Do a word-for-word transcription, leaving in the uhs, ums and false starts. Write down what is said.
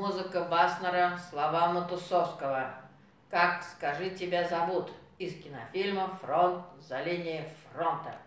Музыка Баснера, слова Матусовского. «Как, скажи, тебя зовут» из кинофильма «Фронт за линией фронта».